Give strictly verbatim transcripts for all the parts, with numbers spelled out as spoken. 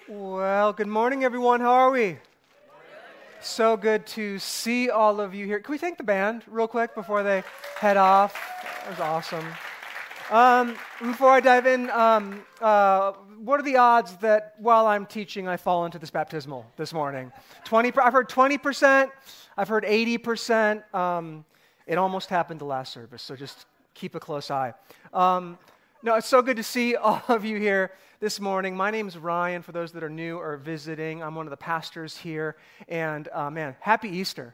Well, good morning, everyone. How are we? So good to see all of you here. Can we thank the band real quick before they head off? That was awesome. Um, before I dive in, um, uh, what are the odds that while I'm teaching, I fall into this baptismal this morning? twenty. I've heard twenty percent. I've heard eighty percent. Um, it almost happened the last service, so just keep a close eye. Um, no, it's so good to see all of you here this morning. My name's Ryan, for those that are new or visiting. I'm one of the pastors here, and uh, man, happy Easter.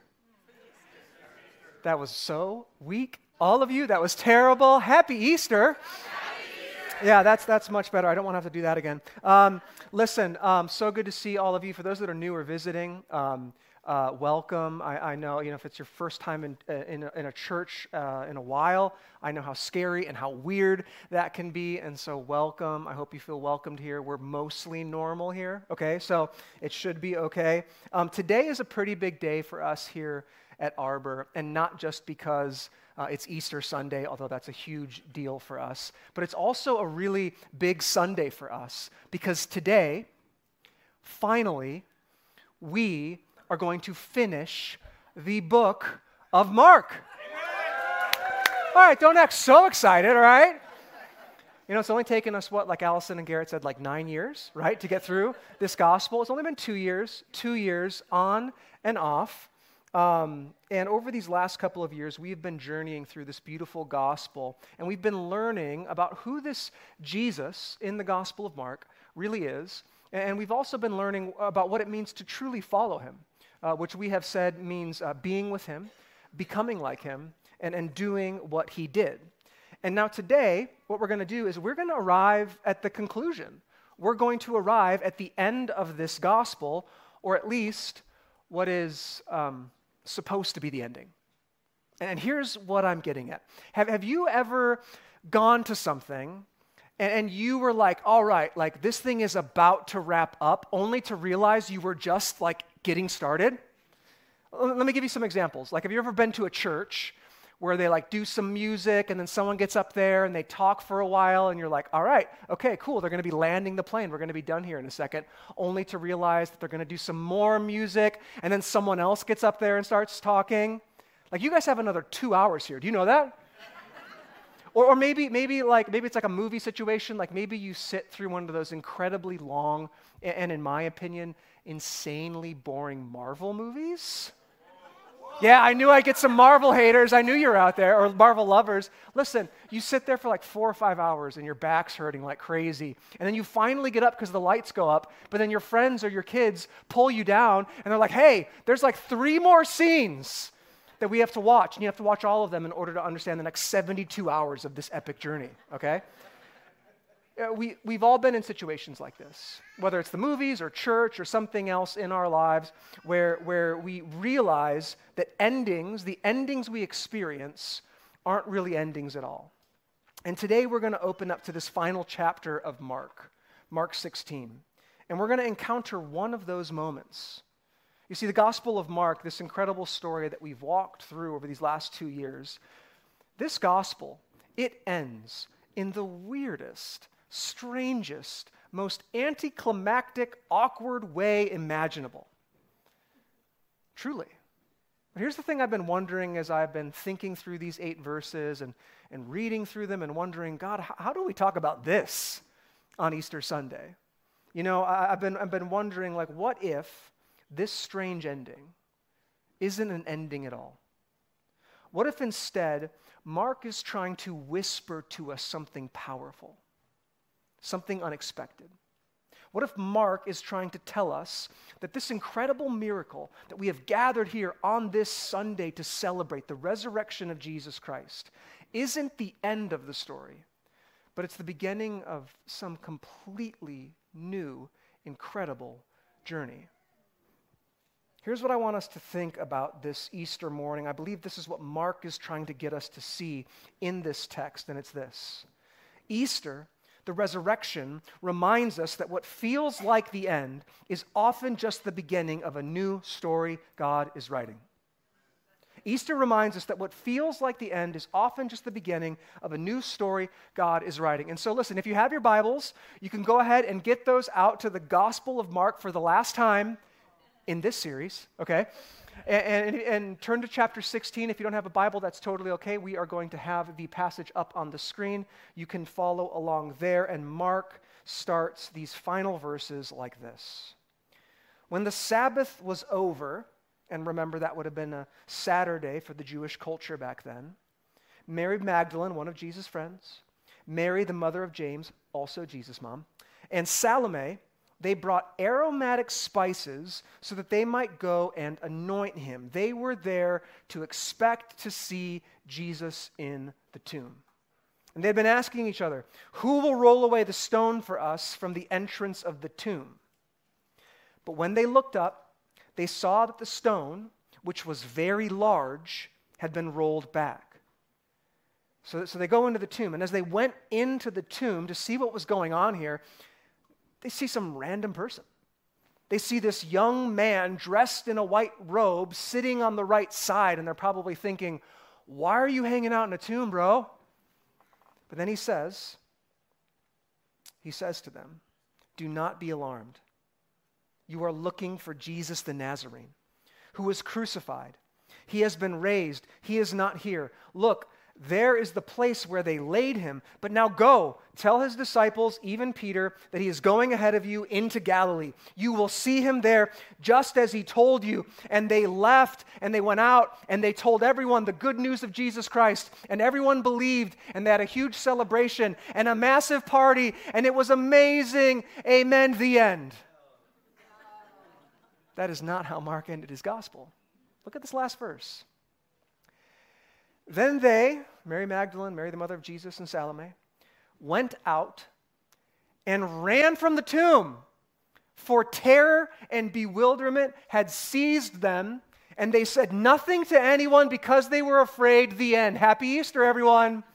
That was so weak. All of you, that was terrible. Happy Easter. Happy Easter. Yeah, that's that's much better. I don't want to have to do that again. Um, listen, um, so good to see all of you. For those that are new or visiting, um, uh, welcome. I, I know, you know, if it's your first time in uh, in, a, in a church uh, in a while, I know how scary and how weird that can be, and so welcome. I hope you feel welcomed here. We're mostly normal here, okay? So it should be okay. Um, today is a pretty big day for us here at Arbor, and not just because Uh, it's Easter Sunday, although that's a huge deal for us. But it's also a really big Sunday for us because today, finally, we are going to finish the book of Mark. All right, don't act so excited, all right? You know, it's only taken us, what, like Allison and Garrett said, like nine years, right, to get through this gospel. It's only been two years, two years on and off. Um, and over these last couple of years, we've been journeying through this beautiful gospel, and we've been learning about who this Jesus in the Gospel of Mark really is. And we've also been learning about what it means to truly follow him, uh, which we have said means uh, being with him, becoming like him, and, and doing what he did. And now today, what we're going to do is we're going to arrive at the conclusion. We're going to arrive at the end of this gospel, or at least what is um, supposed to be the ending. And here's what I'm getting at. Have, have you ever gone to something and, and you were like, all right, like this thing is about to wrap up, only to realize you were just like getting started? Let me give you some examples. Like, have you ever been to a church where they like do some music and then someone gets up there and they talk for a while and you're like, all right, okay, cool, they're going to be landing the plane. We're going to be done here in a second, only to realize that they're going to do some more music and then someone else gets up there and starts talking. Like, you guys have another two hours here. Do you know that? or, or maybe maybe like maybe it's like a movie situation. Like maybe you sit through one of those incredibly long and, and in my opinion, insanely boring Marvel movies. Yeah, I knew I'd get some Marvel haters. I knew you were out there, or Marvel lovers. Listen, you sit there for like four or five hours and your back's hurting like crazy. And then you finally get up because the lights go up, but then your friends or your kids pull you down and they're like, hey, there's like three more scenes that we have to watch. And you have to watch all of them in order to understand the next seventy-two hours of this epic journey, okay? Uh, we, we've all been in situations like this, whether it's the movies or church or something else in our lives where, where we realize that endings, the endings we experience, aren't really endings at all. And today we're going to open up to this final chapter of Mark, Mark sixteen. And we're going to encounter one of those moments. You see, the Gospel of Mark, this incredible story that we've walked through over these last two years, this gospel, it ends in the weirdest, strangest, most anticlimactic, awkward way imaginable. Truly. But here's the thing I've been wondering as I've been thinking through these eight verses and, and reading through them and wondering, God, how, how do we talk about this on Easter Sunday? You know, I, I've been I've been wondering, like, what if this strange ending isn't an ending at all? What if instead Mark is trying to whisper to us something powerful? Something unexpected. What if Mark is trying to tell us that this incredible miracle that we have gathered here on this Sunday to celebrate the resurrection of Jesus Christ isn't the end of the story, but it's the beginning of some completely new, incredible journey? Here's what I want us to think about this Easter morning. I believe this is what Mark is trying to get us to see in this text, and it's this. Easter, the resurrection, reminds us that what feels like the end is often just the beginning of a new story God is writing. Easter reminds us that what feels like the end is often just the beginning of a new story God is writing. And so listen, if you have your Bibles, you can go ahead and get those out to the Gospel of Mark for the last time in this series, okay? And, and, and turn to chapter sixteen. If you don't have a Bible, that's totally okay. We are going to have the passage up on the screen. You can follow along there, and Mark starts these final verses like this. When the Sabbath was over, and remember that would have been a Saturday for the Jewish culture back then, Mary Magdalene, one of Jesus' friends, Mary, the mother of James, also Jesus' mom, and Salome, they brought aromatic spices so that they might go and anoint him. They were there to expect to see Jesus in the tomb. And they had been asking each other, who will roll away the stone for us from the entrance of the tomb? But when they looked up, they saw that the stone, which was very large, had been rolled back. So, so they go into the tomb, and as they went into the tomb to see what was going on here, they see some random person. They see this young man dressed in a white robe sitting on the right side, and they're probably thinking, why are you hanging out in a tomb, bro? But then he says, he says to them, do not be alarmed. You are looking for Jesus the Nazarene, who was crucified. He has been raised. He is not here. Look, there is the place where they laid him. But now go, tell his disciples, even Peter, that he is going ahead of you into Galilee. You will see him there just as he told you. And they left and they went out and they told everyone the good news of Jesus Christ. And everyone believed, and they had a huge celebration and a massive party, and it was amazing. Amen, the end. That is not how Mark ended his gospel. Look at this last verse. Then they, Mary Magdalene, Mary the mother of Jesus, and Salome, went out and ran from the tomb, for terror and bewilderment had seized them, and they said nothing to anyone because they were afraid. The end. Happy Easter, everyone.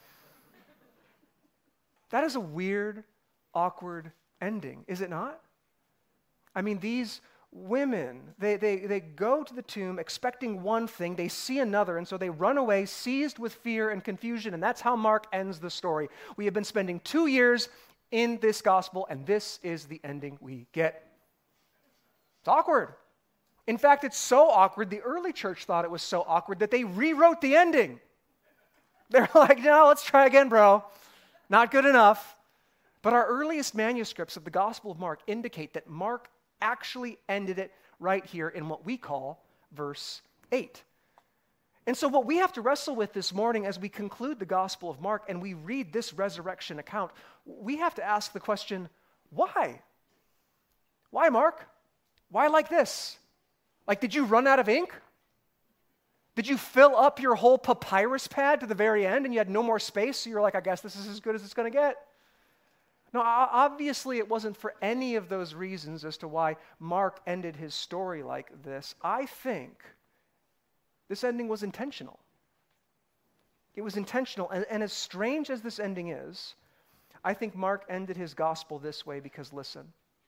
That is a weird, awkward ending, is it not? I mean, these women, they, they, they go to the tomb expecting one thing, they see another, and so they run away seized with fear and confusion, and that's how Mark ends the story. We have been spending two years in this gospel, and this is the ending we get. It's awkward. In fact, it's so awkward, the early church thought it was so awkward that they rewrote the ending. They're like, no, let's try again, bro. Not good enough. But our earliest manuscripts of the Gospel of Mark indicate that Mark actually ended it right here in what we call verse eight. And so what we have to wrestle with this morning as we conclude the Gospel of Mark and we read this resurrection account, we have to ask the question, why? Why, Mark? Why like this? Like, did you run out of ink? Did you fill up your whole papyrus pad to the very end and you had no more space, so you're like, I guess this is as good as it's going to get? No, obviously it wasn't for any of those reasons as to why Mark ended his story like this. I think this ending was intentional. It was intentional, and, and as strange as this ending is, I think Mark ended his gospel this way because, listen,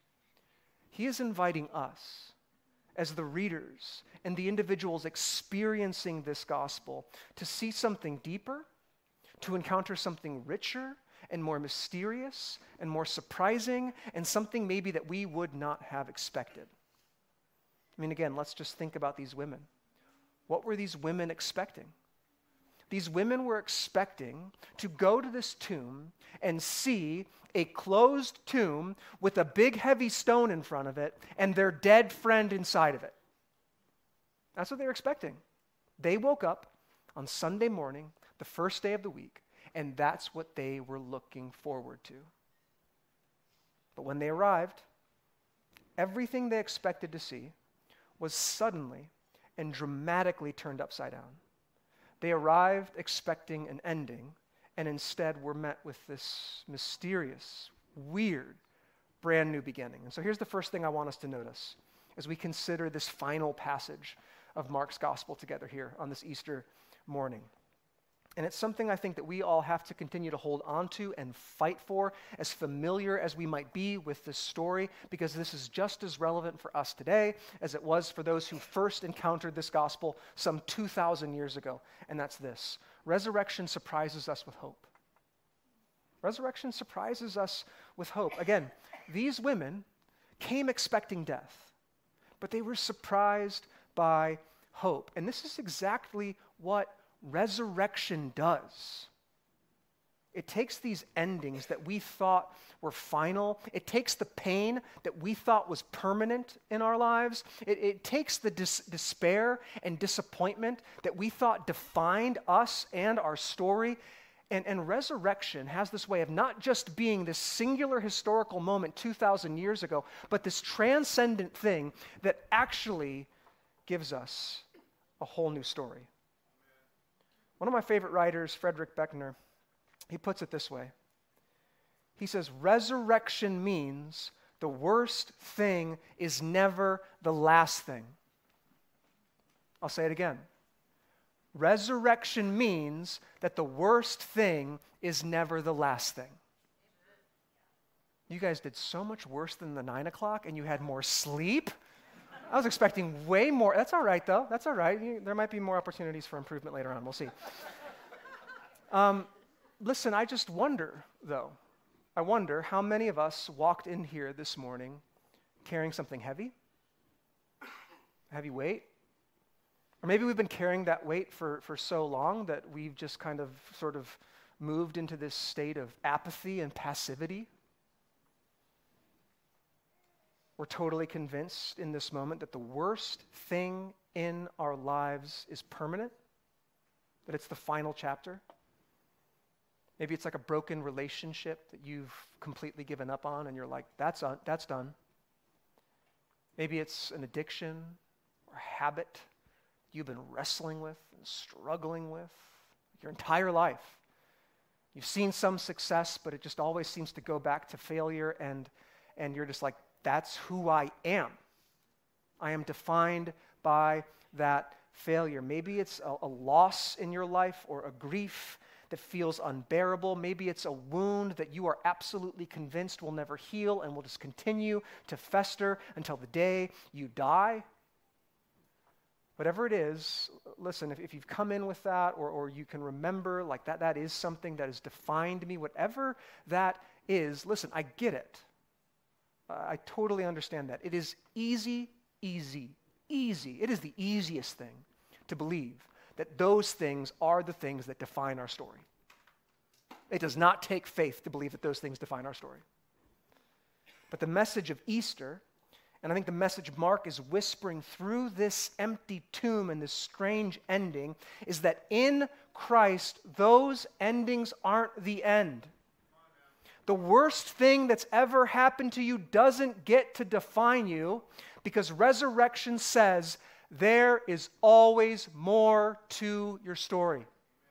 he is inviting us as the readers and the individuals experiencing this gospel to see something deeper, to encounter something richer, and more mysterious and more surprising, and something maybe that we would not have expected. I mean, again, let's just think about these women. What were these women expecting? These women were expecting to go to this tomb and see a closed tomb with a big heavy stone in front of it and their dead friend inside of it. That's what they were expecting. They woke up on Sunday morning, the first day of the week, and that's what they were looking forward to. But when they arrived, everything they expected to see was suddenly and dramatically turned upside down. They arrived expecting an ending, and instead were met with this mysterious, weird, brand new beginning. And so here's the first thing I want us to notice as we consider this final passage of Mark's gospel together here on this Easter morning. And it's something I think that we all have to continue to hold on to and fight for, as familiar as we might be with this story, because this is just as relevant for us today as it was for those who first encountered this gospel some two thousand years ago. And that's this: resurrection surprises us with hope. Resurrection surprises us with hope. Again, these women came expecting death, but they were surprised by hope. And this is exactly what resurrection does. It takes these endings that we thought were final. It takes the pain that we thought was permanent in our lives. It, it takes the dis- despair and disappointment that we thought defined us and our story. And, and resurrection has this way of not just being this singular historical moment two thousand years ago, but this transcendent thing that actually gives us a whole new story. One of my favorite writers, Frederick Buechner, he puts it this way. He says, resurrection means the worst thing is never the last thing. I'll say it again. Resurrection means that the worst thing is never the last thing. You guys did so much worse than the nine o'clock, and you had more sleep. I was expecting way more. That's all right, though. That's all right. You, there might be more opportunities for improvement later on. We'll see. Um, listen, I just wonder, though. I wonder how many of us walked in here this morning carrying something heavy, a heavy weight. Or maybe we've been carrying that weight for, for so long that we've just kind of sort of moved into this state of apathy and passivity. We're totally convinced in this moment that the worst thing in our lives is permanent, that it's the final chapter. Maybe it's like a broken relationship that you've completely given up on and you're like, that's, un- that's done. Maybe it's an addiction or a habit you've been wrestling with and struggling with your entire life. You've seen some success, but it just always seems to go back to failure, and, and you're just like, that's who I am. I am defined by that failure. Maybe it's a, a loss in your life or a grief that feels unbearable. Maybe it's a wound that you are absolutely convinced will never heal and will just continue to fester until the day you die. Whatever it is, listen, if, if you've come in with that, or, or you can remember like that, that is something that has defined me, whatever that is, listen, I get it. Uh, I totally understand that. It is easy, easy, easy. It is the easiest thing to believe that those things are the things that define our story. It does not take faith to believe that those things define our story. But the message of Easter, and I think the message Mark is whispering through this empty tomb and this strange ending, is that in Christ, those endings aren't the end. The worst thing that's ever happened to you doesn't get to define you, because resurrection says there is always more to your story.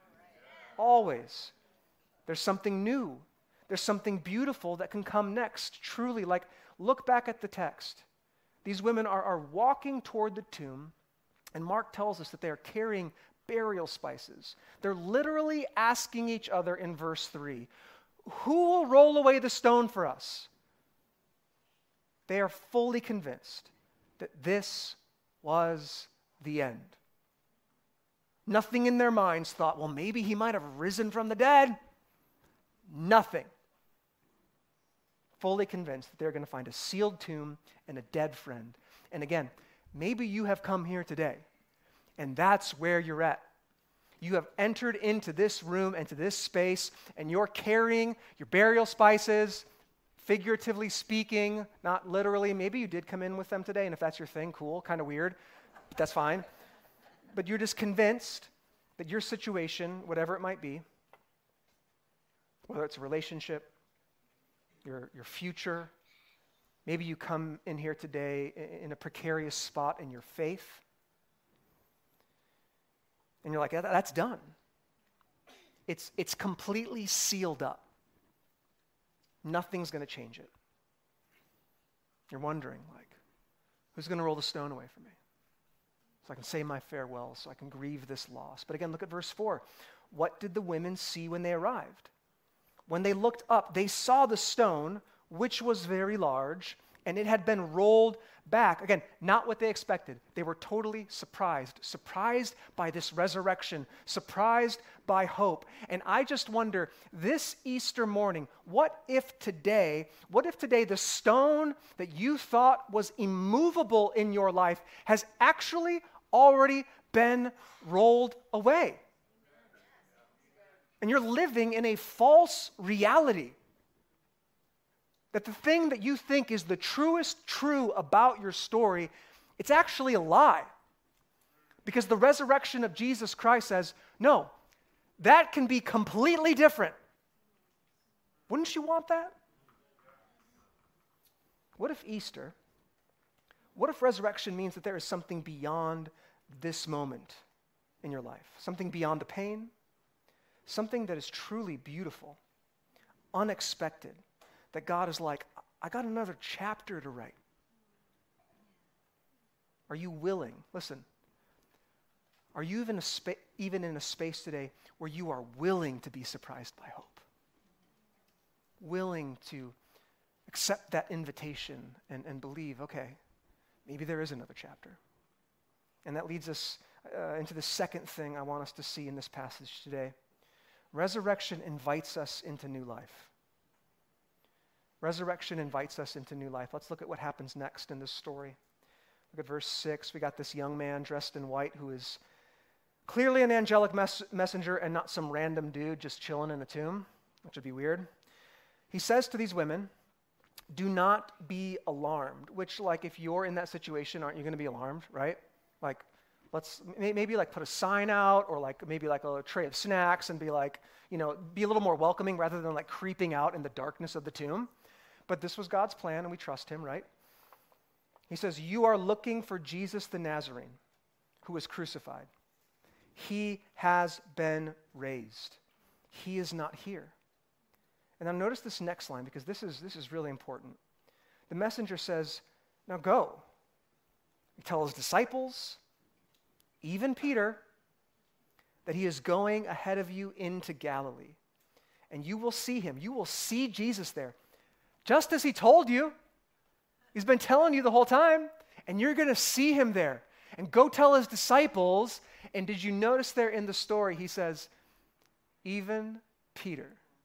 Always. There's something new. There's something beautiful that can come next. Truly, like, look back at the text. These women are, are walking toward the tomb, and Mark tells us that they are carrying burial spices. They're literally asking each other in verse three, who will roll away the stone for us? They are fully convinced that this was the end. Nothing in their minds thought, well, maybe he might have risen from the dead. Nothing. Fully convinced that they're going to find a sealed tomb and a dead friend. And again, maybe you have come here today, and that's where you're at. You have entered into this room and to this space, and you're carrying your burial spices, figuratively speaking, not literally. Maybe you did come in with them today, and if that's your thing, cool, kind of weird, but that's fine. But you're just convinced that your situation, whatever it might be, whether it's a relationship, your, your future, maybe you come in here today in a precarious spot in your faith, and you're like, that's done. It's, it's completely sealed up. Nothing's going to change it. You're wondering, like, who's going to roll the stone away from me so I can say my farewell, so I can grieve this loss? But again, look at verse four. what did the women see when they arrived? When they looked up, they saw the stone, which was very large, and it had been rolled back. Again, not what they expected. They were totally surprised, surprised by this resurrection, surprised by hope. And I just wonder, this Easter morning, what if today, what if today the stone that you thought was immovable in your life has actually already been rolled away? And you're living in a false reality. That the thing that you think is the truest true about your story, it's actually a lie. Because the resurrection of Jesus Christ says, no, that can be completely different. Wouldn't you want that? What if Easter, what if resurrection means that there is something beyond this moment in your life? Something beyond the pain? Something that is truly beautiful, unexpected, that God is like, I got another chapter to write. Are you willing? Listen, are you even, a spa- even in a space today where you are willing to be surprised by hope? Willing to accept that invitation and, and believe, okay, maybe there is another chapter. And that leads us uh, into the second thing I want us to see in this passage today. Resurrection invites us into new life. Resurrection invites us into new life. Let's look at what happens next in this story. Look at verse six. We got this young man dressed in white who is clearly an angelic mes- messenger and not some random dude just chilling in a tomb, which would be weird. He says to these women, do not be alarmed, which, like, if you're in that situation, aren't you going to be alarmed, right? Like, let's maybe like put a sign out or like maybe like a tray of snacks and be like, you know, be a little more welcoming rather than like creeping out in the darkness of the tomb. But this was God's plan and we trust him, right? He says, you are looking for Jesus the Nazarene who was crucified. He has been raised. He is not here. And now notice this next line because this is, this is really important. The messenger says, now go. He tells his disciples, even Peter, that he is going ahead of you into Galilee. And you will see him. You will see Jesus there. Just as he told you. He's been telling you the whole time. And you're going to see him there. And go tell his disciples. And did you notice there in the story, he says, even Peter.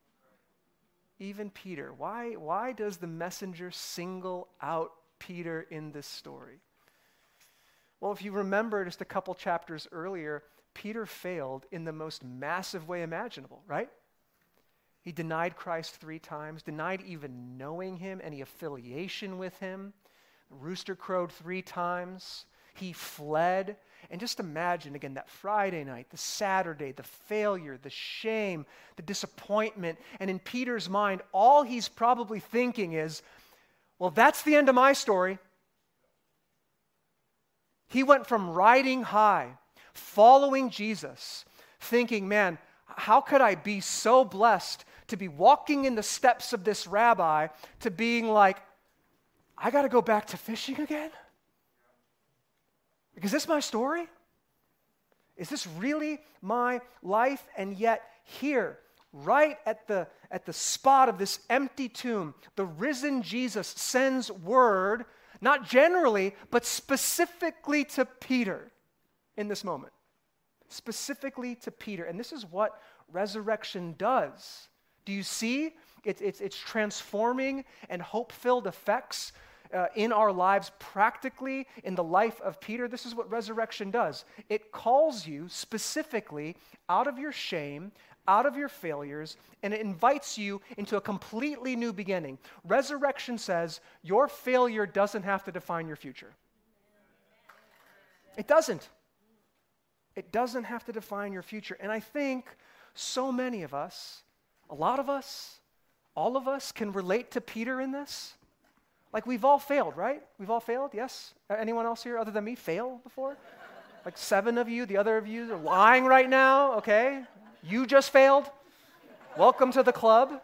Even Peter. Why, why does the messenger single out Peter in this story? Well, if you remember just a couple chapters earlier, Peter failed in the most massive way imaginable, right? He denied Christ three times, denied even knowing him, any affiliation with him. The rooster crowed three times. He fled. And just imagine, again, that Friday night, the Saturday, the failure, the shame, the disappointment. And in Peter's mind, all he's probably thinking is, well, that's the end of my story. He went from riding high, following Jesus, thinking, man, how could I be so blessed to be walking in the steps of this rabbi, to being like, I got to go back to fishing again? Is this my story? Is this really my life? And yet here, right at the, at the spot of this empty tomb, the risen Jesus sends word, not generally, but specifically to Peter in this moment. Specifically to Peter. And this is what resurrection does. Do you see? It's, it's, it's transforming and hope-filled effects uh, in our lives practically in the life of Peter. This is what resurrection does. It calls you specifically out of your shame, out of your failures, and it invites you into a completely new beginning. Resurrection says your failure doesn't have to define your future. It doesn't. It doesn't have to define your future. And I think so many of us, a lot of us, all of us can relate to Peter in this. Like we've all failed, right? We've all failed, yes? Anyone else here other than me fail before? Like seven of you, the other of you are lying right now, okay? You just failed. Welcome to the club.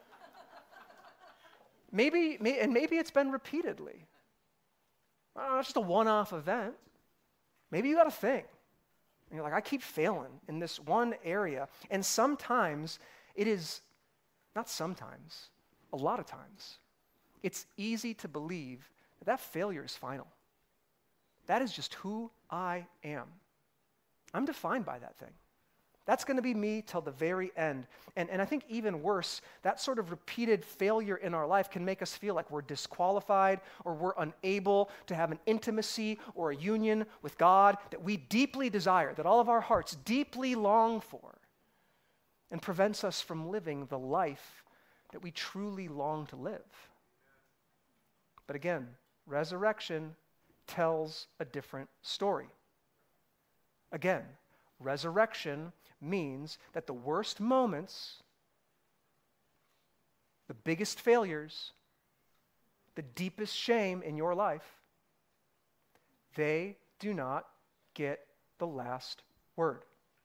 Maybe, may, and maybe it's been repeatedly. Uh, it's just a one-off event. Maybe you got a thing. And you're like, I keep failing in this one area. And sometimes it is, not sometimes, a lot of times, it's easy to believe that that failure is final. That is just who I am. I'm defined by that thing. That's going to be me till the very end. And, and I think even worse, that sort of repeated failure in our life can make us feel like we're disqualified or we're unable to have an intimacy or a union with God that we deeply desire, that all of our hearts deeply long for, and prevents us from living the life that we truly long to live. But again, resurrection tells a different story. Again, resurrection means that the worst moments, the biggest failures, the deepest shame in your life, they do not get the last word.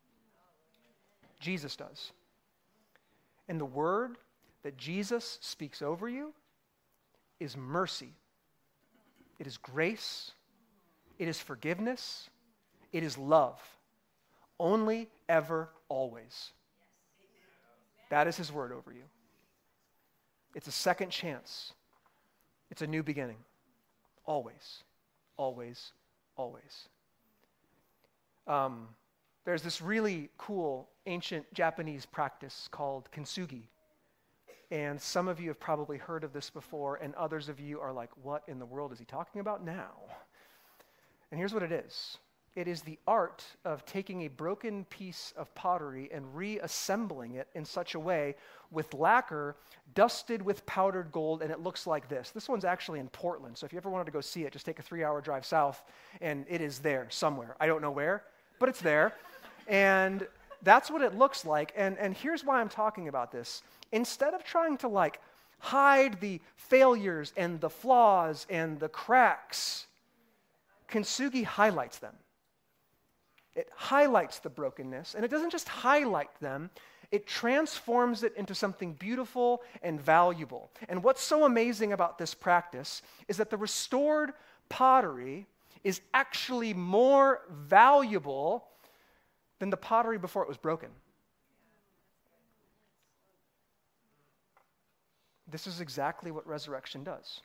Jesus does. And the word that Jesus speaks over you is mercy. It is grace. It is forgiveness. It is love. Only, ever, always. That is his word over you. It's a second chance. It's a new beginning. Always, always, always. Um, there's this really cool ancient Japanese practice called kintsugi. And some of you have probably heard of this before, and others of you are like, what in the world is he talking about now? And here's what it is. It is the art of taking a broken piece of pottery and reassembling it in such a way with lacquer dusted with powdered gold, and it looks like this. This one's actually in Portland, so if you ever wanted to go see it, just take a three-hour drive south, and it is there somewhere. I don't know where, but it's there. And that's what it looks like, and, and here's why I'm talking about this. Instead of trying to like hide the failures and the flaws and the cracks, kintsugi highlights them. It highlights the brokenness, and it doesn't just highlight them, it transforms it into something beautiful and valuable. And what's so amazing about this practice is that the restored pottery is actually more valuable than the pottery before it was broken. This is exactly what resurrection does.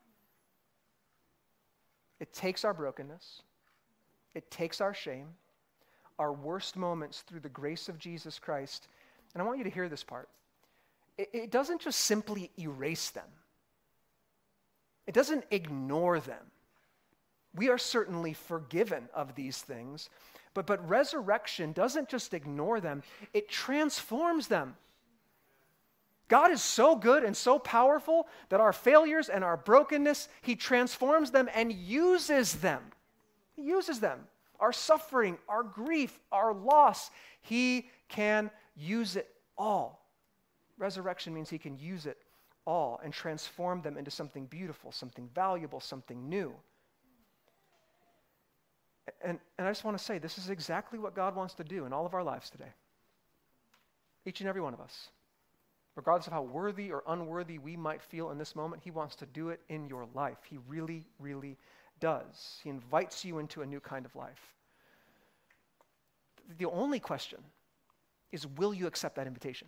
It takes our brokenness, it takes our shame, our worst moments through the grace of Jesus Christ, and I want you to hear this part. It, it doesn't just simply erase them. It doesn't ignore them. We are certainly forgiven of these things, but, but resurrection doesn't just ignore them, it transforms them. God is so good and so powerful that our failures and our brokenness, he transforms them and uses them. He uses them. Our suffering, our grief, our loss, he can use it all. Resurrection means he can use it all and transform them into something beautiful, something valuable, something new. And, and I just want to say, this is exactly what God wants to do in all of our lives today. Each and every one of us. Regardless of how worthy or unworthy we might feel in this moment, he wants to do it in your life. He really, really does. He invites you into a new kind of life. The only question is, will you accept that invitation?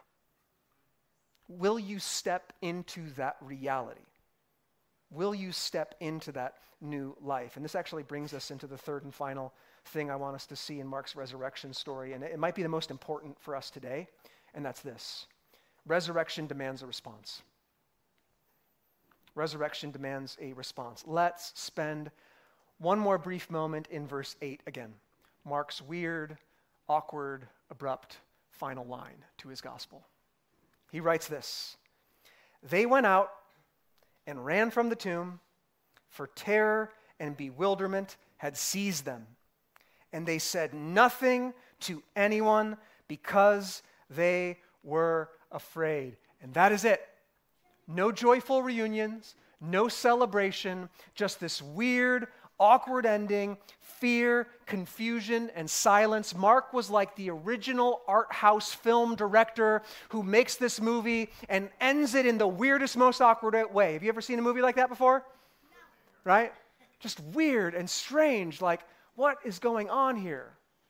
Will you step into that reality? Will you step into that new life? And this actually brings us into the third and final thing I want us to see in Mark's resurrection story, and it might be the most important for us today, and that's this. Resurrection demands a response. Resurrection demands a response. Let's spend one more brief moment in verse eight again. Mark's weird, awkward, abrupt final line to his gospel. He writes this: "They went out and ran from the tomb, for terror and bewilderment had seized them. And they said nothing to anyone because they were afraid." And that is it. No joyful reunions, no celebration, just this weird, awkward ending, fear, confusion, and silence. Mark was like the original art house film director who makes this movie and ends it in the weirdest, most awkward way. Have you ever seen a movie like that before? No. Right? Just weird and strange, like, what is going on here?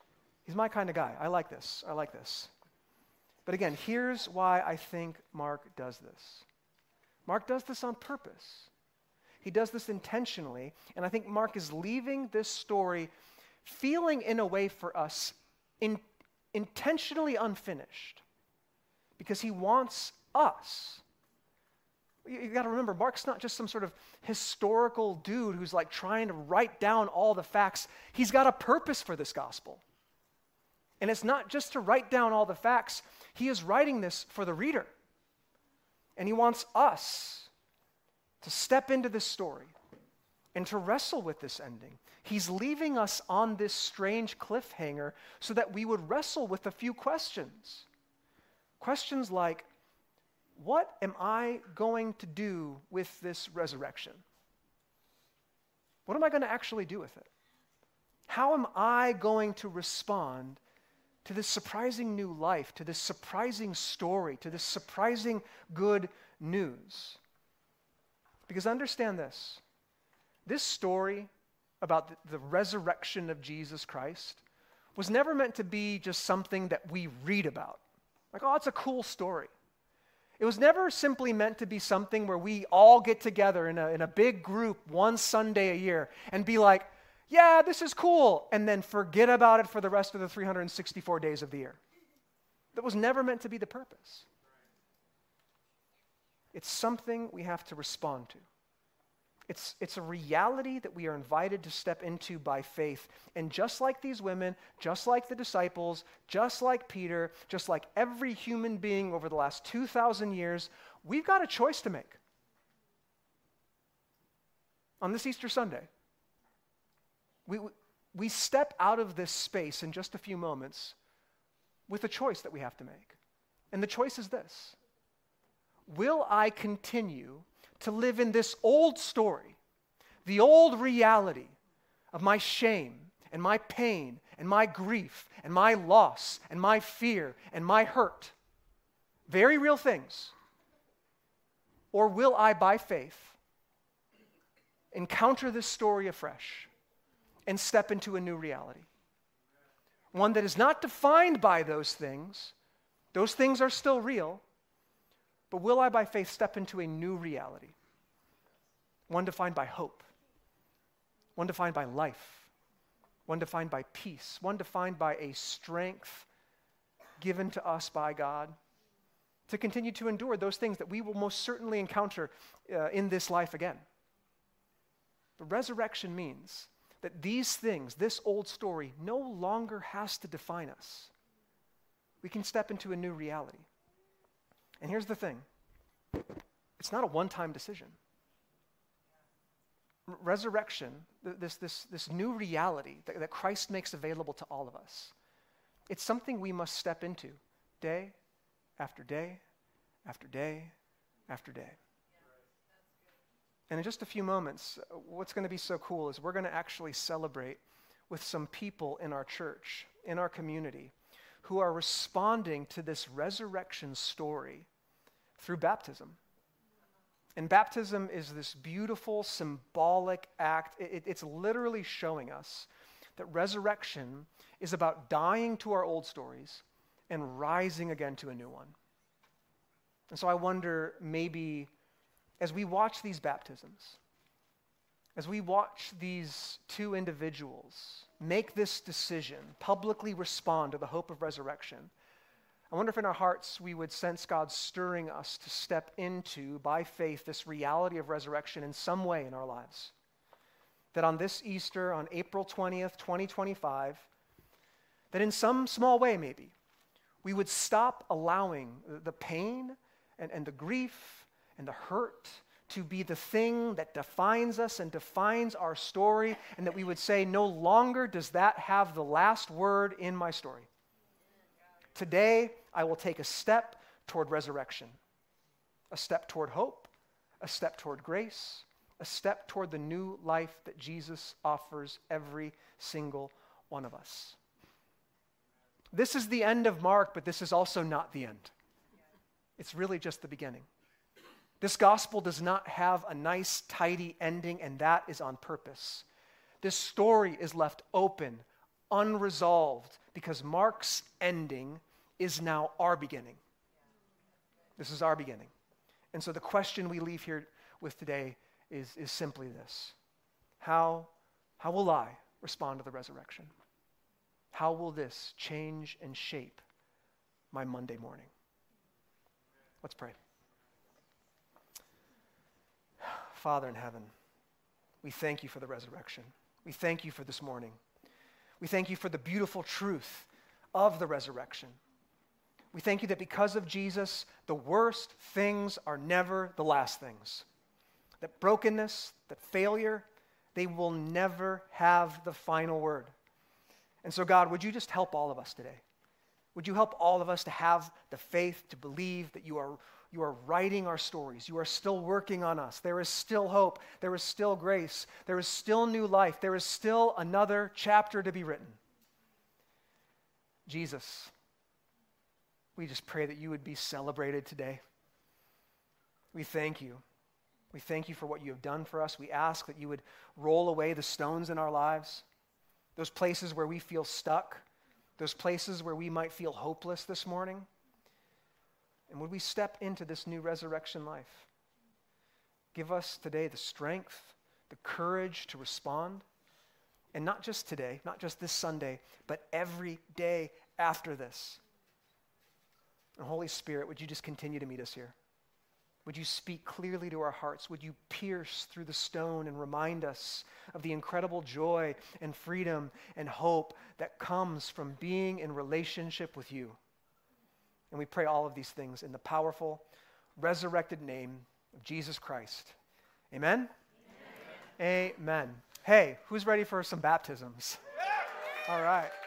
He's my kind of guy. I like this. I like this. But again, here's why I think Mark does this. Mark does this on purpose. He does this intentionally, and I think Mark is leaving this story feeling in a way for us in, intentionally unfinished because he wants us. You, you got to remember, Mark's not just some sort of historical dude who's like trying to write down all the facts. He's got a purpose for this gospel. And it's not just to write down all the facts. He is writing this for the reader. And he wants us to step into this story and to wrestle with this ending. He's leaving us on this strange cliffhanger so that we would wrestle with a few questions. Questions like, what am I going to do with this resurrection? What am I going to actually do with it? How am I going to respond to this surprising new life, to this surprising story, to this surprising good news? Because understand this, this story about the, the resurrection of Jesus Christ was never meant to be just something that we read about. Like, oh, it's a cool story. It was never simply meant to be something where we all get together in a, in a big group one Sunday a year and be like, yeah, this is cool, and then forget about it for the rest of the three hundred sixty-four days of the year. That was never meant to be the purpose. It's something we have to respond to. It's, it's a reality that we are invited to step into by faith. And just like these women, just like the disciples, just like Peter, just like every human being over the last two thousand years, we've got a choice to make. On this Easter Sunday, we, we step out of this space in just a few moments with a choice that we have to make. And the choice is this. Will I continue to live in this old story, the old reality of my shame and my pain and my grief and my loss and my fear and my hurt, very real things, or will I, by faith, encounter this story afresh and step into a new reality? One that is not defined by those things. Those things are still real. But will I, by faith, step into a new reality? One defined by hope. One defined by life. One defined by peace. One defined by a strength given to us by God to continue to endure those things that we will most certainly encounter uh, in this life again. The resurrection means that these things, this old story, no longer has to define us. We can step into a new reality. And here's the thing. It's not a one-time decision. R- resurrection, th- this, this, this new reality that, that Christ makes available to all of us, it's something we must step into day after day after day after day. And in just a few moments, what's going to be so cool is we're going to actually celebrate with some people in our church, in our community, who are responding to this resurrection story through baptism. And baptism is this beautiful, symbolic act. It, it, it's literally showing us that resurrection is about dying to our old stories and rising again to a new one. And so I wonder, maybe as we watch these baptisms, as we watch these two individuals make this decision, publicly respond to the hope of resurrection, I wonder if in our hearts we would sense God stirring us to step into, by faith, this reality of resurrection in some way in our lives. That on this Easter, on April twentieth, twenty twenty-five, that in some small way maybe, we would stop allowing the pain and, and the grief and the hurt to be the thing that defines us and defines our story, and that we would say, no longer does that have the last word in my story. Today, I will take a step toward resurrection, a step toward hope, a step toward grace, a step toward the new life that Jesus offers every single one of us. This is the end of Mark, but this is also not the end. It's really just the beginning. This gospel does not have a nice, tidy ending, and that is on purpose. This story is left open, unresolved, because Mark's ending is now our beginning. This is our beginning. And so the question we leave here with today is, is simply this. How, how will I respond to the resurrection? How will this change and shape my Monday morning? Let's pray. Father in heaven, we thank you for the resurrection. We thank you for this morning. We thank you for the beautiful truth of the resurrection. We thank you that because of Jesus, the worst things are never the last things. That brokenness, that failure, they will never have the final word. And so, God, would you just help all of us today? Would you help all of us to have the faith to believe that you are, you are writing our stories. You are still working on us. There is still hope. There is still grace. There is still new life. There is still another chapter to be written. Jesus, we just pray that you would be celebrated today. We thank you. We thank you for what you have done for us. We ask that you would roll away the stones in our lives, those places where we feel stuck, those places where we might feel hopeless this morning. And would we step into this new resurrection life? Give us today the strength, the courage to respond. And not just today, not just this Sunday, but every day after this. And Holy Spirit, would you just continue to meet us here? Would you speak clearly to our hearts? Would you pierce through the stone and remind us of the incredible joy and freedom and hope that comes from being in relationship with you? And we pray all of these things in the powerful, resurrected name of Jesus Christ. Amen? Amen. Amen. Hey, who's ready for some baptisms? All right.